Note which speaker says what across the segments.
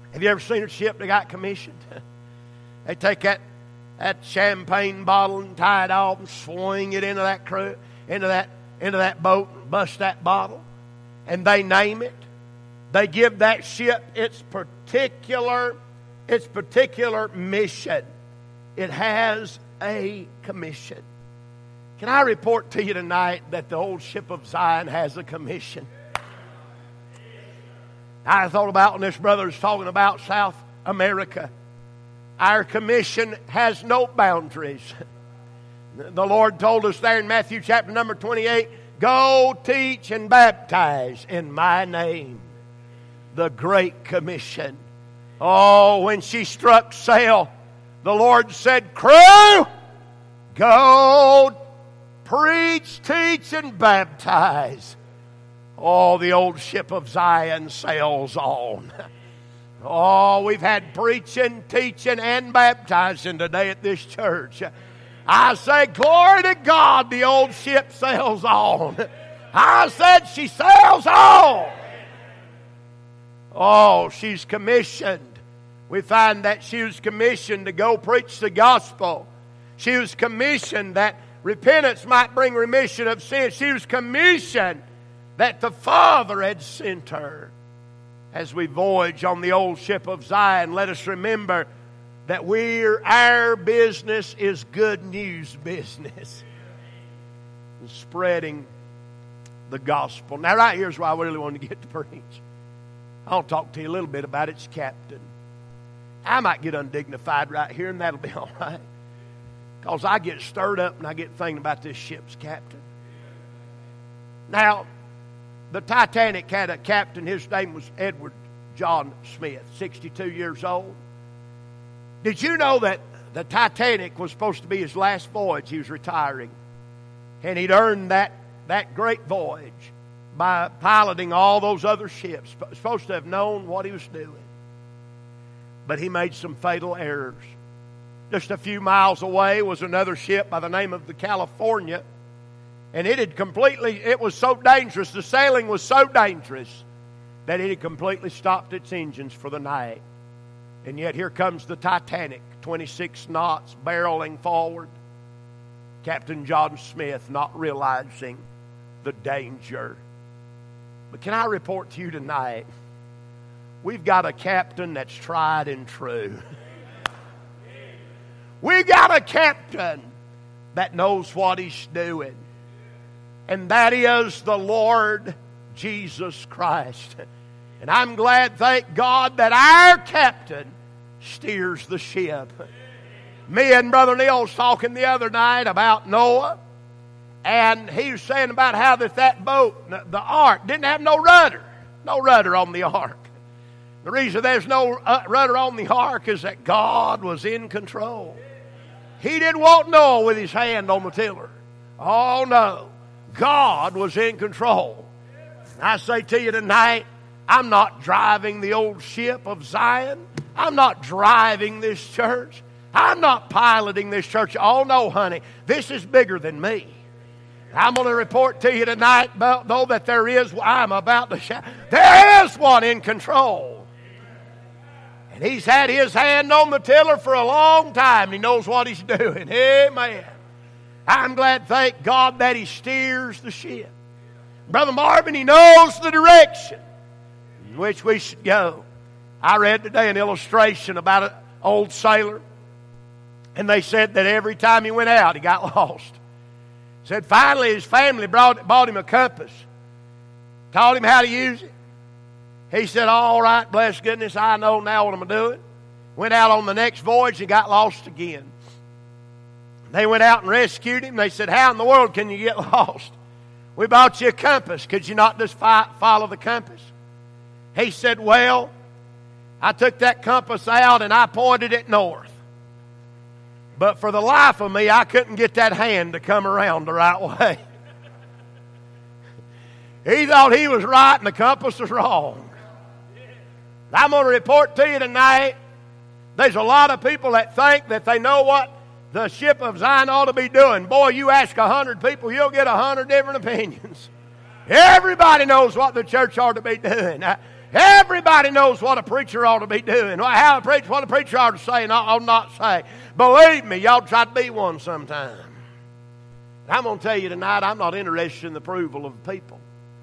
Speaker 1: Have you ever seen a ship that got commissioned? They take that champagne bottle and tie it off and swing it into that boat and bust that bottle. And they name it. They give that ship its particular mission. It has a commission. Can I report to you tonight that the old ship of Zion has a commission? I thought about when this brother was talking about South America. Our commission has no boundaries. The Lord told us there in Matthew chapter number 28, go teach and baptize in my name. The Great Commission. Oh, when she struck sail, the Lord said, crew, go preach, teach, and baptize. Oh, the old ship of Zion sails on. Oh, we've had preaching, teaching, and baptizing today at this church. I say, glory to God, the old ship sails on. I said she sails on. Oh, she's commissioned. We find that she was commissioned to go preach the gospel. She was commissioned that repentance might bring remission of sin. She was commissioned that the Father had sent her. As we voyage on the old ship of Zion, let us remember that our business is good news business. Spreading the gospel. Now right here's why I really want to get to preach. I'll talk to you a little bit about its captain. I might get undignified right here, and that'll be all right. Because I get stirred up and I get thinking about this ship's captain. Now, the Titanic had a captain. His name was Edward John Smith, 62 years old. Did you know that the Titanic was supposed to be his last voyage? He was retiring. And he'd earned that great voyage by piloting all those other ships. Supposed to have known what he was doing. But he made some fatal errors. Just a few miles away was another ship by the name of the California. And it was so dangerous, the sailing was so dangerous, that it had completely stopped its engines for the night. And yet here comes the Titanic, 26 knots, barreling forward. Captain John Smith not realizing the danger. But can I report to you tonight, we've got a captain that's tried and true. We've got a captain that knows what he's doing. And that is the Lord Jesus Christ. And I'm glad, thank God, that our captain steers the ship. Me and Brother Neil was talking the other night about Noah. And he was saying about how that boat, the ark, didn't have no rudder. No rudder on the ark. The reason there's no rudder on the ark is that God was in control. He didn't want Noah with his hand on the tiller. Oh, no. God was in control. I say to you tonight, I'm not driving the old ship of Zion. I'm not driving this church. I'm not piloting this church. Oh, no, honey. This is bigger than me. I'm going to report to you tonight, though, that I'm about to shout, there is one in control. And he's had his hand on the tiller for a long time. He knows what he's doing. Amen. I'm glad, thank God, that he steers the ship. Brother Marvin, he knows the direction in which we should go. I read today an illustration about an old sailor. And they said that every time he went out, he got lost. Said finally his family bought him a compass. Taught him how to use it. He said, all right, bless goodness, I know now what I'm doing. Went out on the next voyage and got lost again. They went out and rescued him. They said, how in the world can you get lost? We bought you a compass. Could you not just follow the compass? He said, well, I took that compass out and I pointed it north. But for the life of me, I couldn't get that hand to come around the right way. He thought he was right and the compass was wrong. I'm going to report to you tonight, there's a lot of people that think that they know what the ship of Zion ought to be doing. Boy, you ask 100 people, you'll get 100 different opinions. Everybody knows what the church ought to be doing. Everybody knows what a preacher ought to be doing, what a preacher ought to say and ought not say. Believe me, y'all try to be one sometime. I'm going to tell you tonight, I'm not interested in the approval of the people.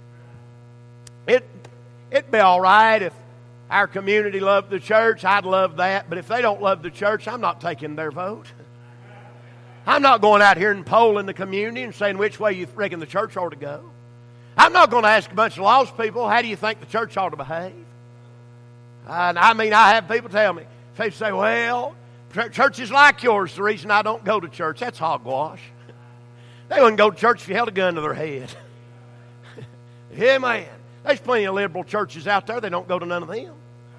Speaker 1: It'd be all right if our community loved the church. I'd love that. But if they don't love the church, I'm not taking their vote. I'm not going out here and polling the community and saying which way you reckon the church ought to go. I'm not going to ask a bunch of lost people, how do you think the church ought to behave? And I have people tell me, they say, well, churches like yours, the reason I don't go to church, that's hogwash. They wouldn't go to church if you held a gun to their head. Yeah, man. There's plenty of liberal churches out there. They don't go to none of them.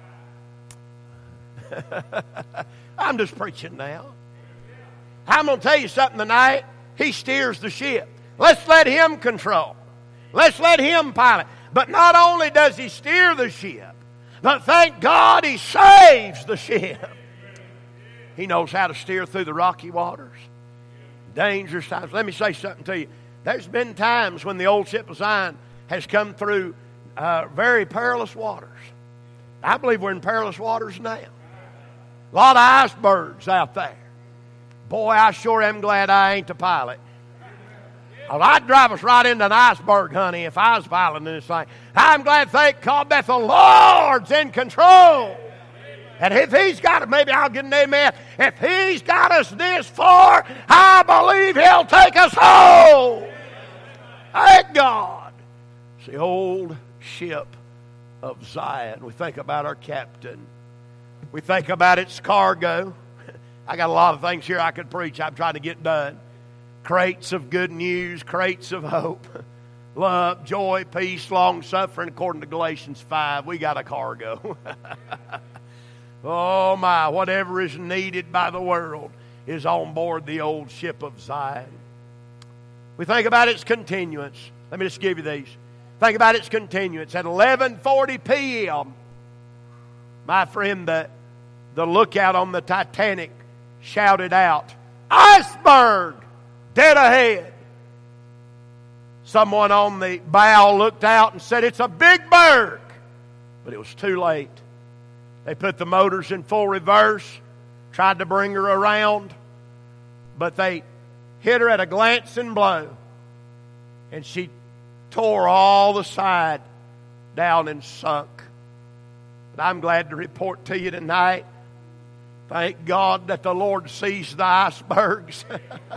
Speaker 1: I'm just preaching now. I'm going to tell you something tonight. He steers the ship. Let's let Him control. Let's let Him pilot. But not only does He steer the ship, but thank God He saves the ship. He knows how to steer through the rocky waters. Dangerous times. Let me say something to you. There's been times when the old ship of Zion has come through very perilous waters. I believe we're in perilous waters now. A lot of icebergs out there. Boy, I sure am glad I ain't the pilot. Well, I'd drive us right into an iceberg, honey, if I was piloting this thing. I'm glad, thank God, that the Lord's in control. And if He's got it, maybe I'll get an amen. If He's got us this far, I believe He'll take us home. Thank God. It's the old ship of Zion. We think about our captain. We think about its cargo. I got a lot of things here I could preach. I'm trying to get done. Crates of good news, crates of hope, love, joy, peace, long-suffering. According to Galatians 5, we got a cargo. Oh my, whatever is needed by the world is on board the old ship of Zion. We think about its continuance. Let me just give you these. Think about its continuance. At 11:40 p.m., my friend, the lookout on the Titanic shouted out, "Iceberg! Dead ahead!" Someone on the bow looked out and said, "It's a big berg." But it was too late. They put the motors in full reverse, tried to bring her around, but they hit her at a glancing blow, and she tore all the side down and sunk. But I'm glad to report to you tonight, thank God that the Lord sees the icebergs.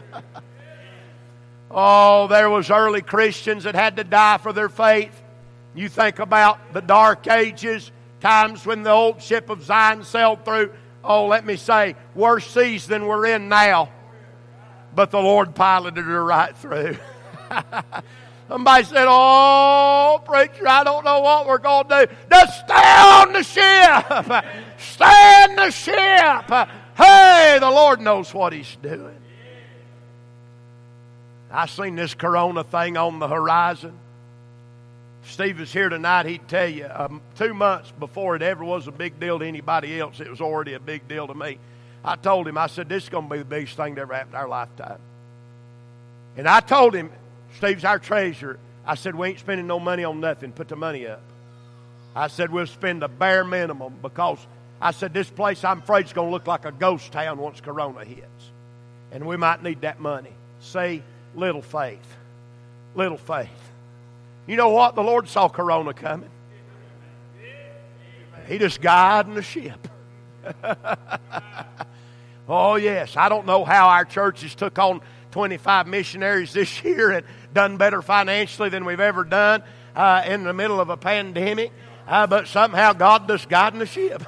Speaker 1: Oh, there was early Christians that had to die for their faith. You think about the dark ages, times when the old ship of Zion sailed through, let me say, worse seas than we're in now. But the Lord piloted her right through. Somebody said, "Oh, preacher, I don't know what we're going to do." Just stay on the ship. Stay in the ship. Hey, the Lord knows what He's doing. I seen this corona thing on the horizon. If Steve was here tonight, he'd tell you 2 months before it ever was a big deal to anybody else, it was already a big deal to me. I told him, I said, this is going to be the biggest thing that ever happened in our lifetime. And I told him, Steve's our treasurer. I said, we ain't spending no money on nothing. Put the money up. I said, we'll spend the bare minimum because I said, this place I'm afraid is going to look like a ghost town once corona hits. And we might need that money. See, little faith. Little faith. You know what? The Lord saw corona coming. He just guiding the ship. Oh, yes. I don't know how our churches took on 25 missionaries this year and done better financially than we've ever done in the middle of a pandemic. But somehow God just guiding the ship.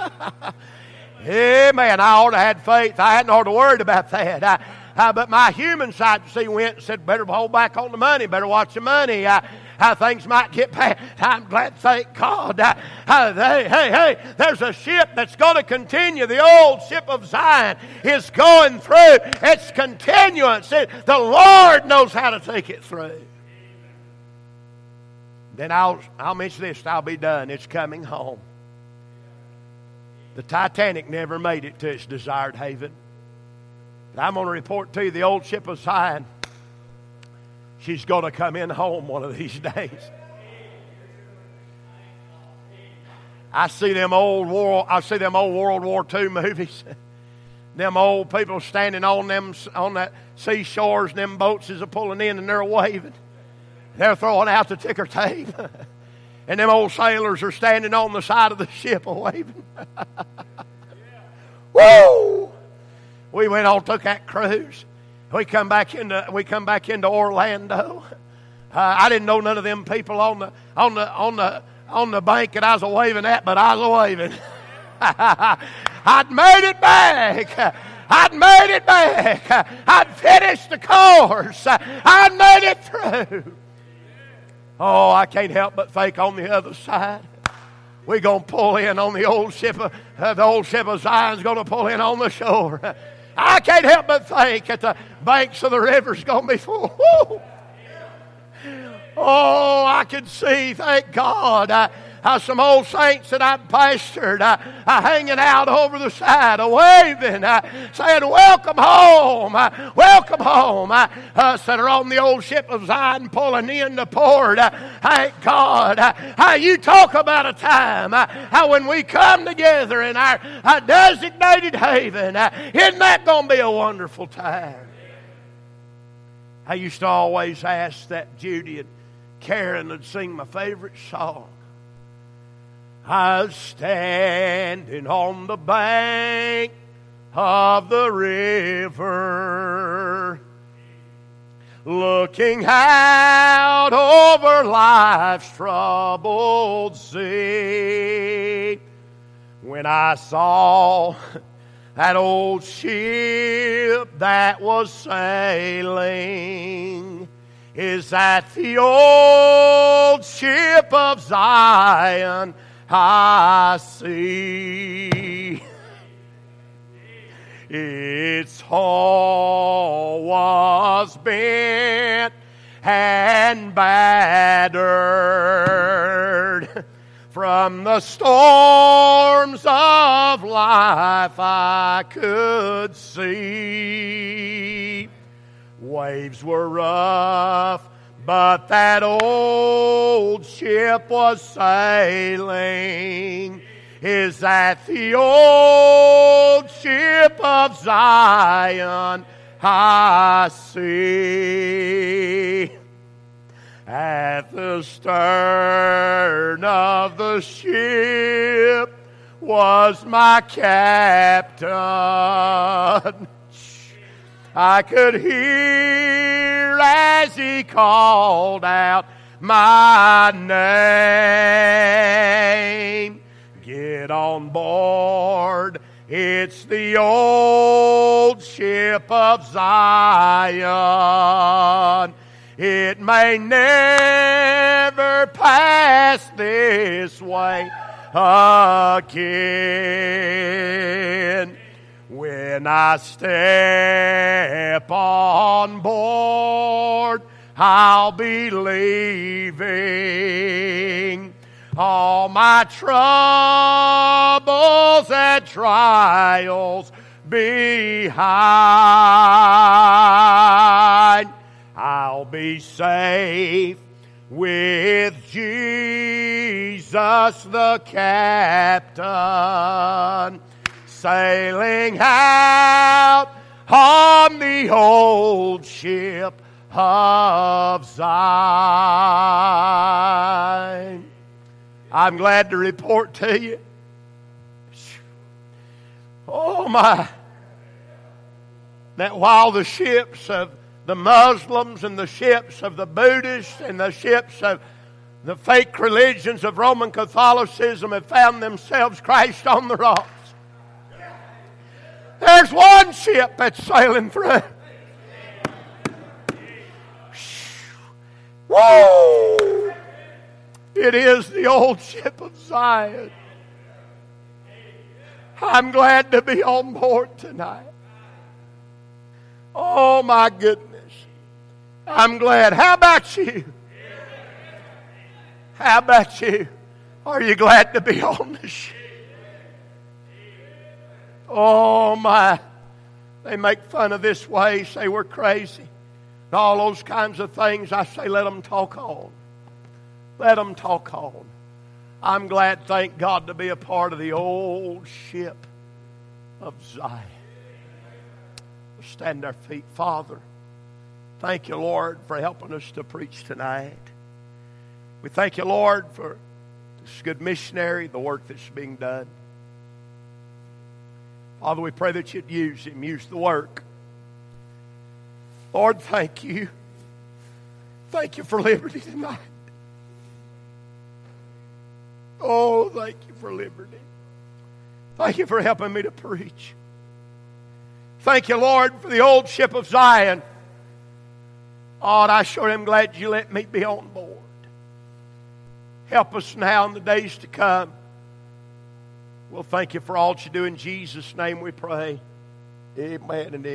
Speaker 1: Amen. I ought to have had faith. I hadn't ought to worried about that. But my human side, went and said, better hold back on the money. Better watch the money. How things might get bad. I'm glad, thank God. Hey, there's a ship that's going to continue. The old ship of Zion is going through. It's continuance. The Lord knows how to take it through. Then I'll mention this and I'll be done. It's coming home. The Titanic never made it to its desired haven. But I'm going to report to you the old ship of Zion. She's going to come in home one of these days. I see them old World War II movies. Them old people standing on that seashores, and them boats is pulling in, and they're waving. They're throwing out the ticker tape. And them old sailors are standing on the side of the ship waving. Woo! We went on, took that cruise. We come back into Orlando. I didn't know none of them people on the bank that I was waving at, but I was waving. I'd made it back. I'd finished the course. I'd made it through. Oh, I can't help but think on the other side, we're going to pull in on the old ship of Zion's going to pull in on the shore. I can't help but think that the banks of the river's going to be full. Woo! Oh, I can see, thank God, some old saints that I've pastored hanging out over the side, waving, saying, welcome home, welcome home. That are on the old ship of Zion pulling in the port. Thank God. How you talk about a time how when we come together in our designated haven, isn't that going to be a wonderful time? I used to always ask that Judy and Karen would sing my favorite song. I was standing on the bank of the river, looking out over life's troubled sea, when I saw that old ship that was sailing. Is that the old ship of Zion I see? Its hull was bent and battered from the storms of life I could see. Waves were rough, but that old ship was sailing. Is that the old ship of Zion I see? At the stern of the ship was my captain. I could hear as he called out my name. Get on board, it's the old ship of Zion. It may never pass this way again. When I step on board, I'll be leaving all my troubles and trials behind. I'll be safe with Jesus the captain, sailing out on the old ship of Zion. I'm glad to report to you, oh my, that while the ships of the Muslims and the ships of the Buddhists and the ships of the fake religions of Roman Catholicism have found themselves crashed on the rocks, there's one ship that's sailing through. Woo! It is the old ship of Zion. I'm glad to be on board tonight. Oh my goodness. I'm glad. How about you? How about you? Are you glad to be on the ship? Oh my. They make fun of this way, say we're crazy. And all those kinds of things. I say let them talk on. Let them talk on. I'm glad, thank God, to be a part of the old ship of Zion. We'll stand our feet. Father, thank you, Lord, for helping us to preach tonight. We thank you, Lord, for this good missionary, the work that's being done. Father, we pray that you'd use him, use the work. Lord, thank you. Thank you for liberty tonight. Oh, thank you for liberty. Thank you for helping me to preach. Thank you, Lord, for the old ship of Zion. Oh, and I sure am glad you let me be on board. Help us now in the days to come. We'll thank you for all that you do. In Jesus' name we pray. Amen and amen.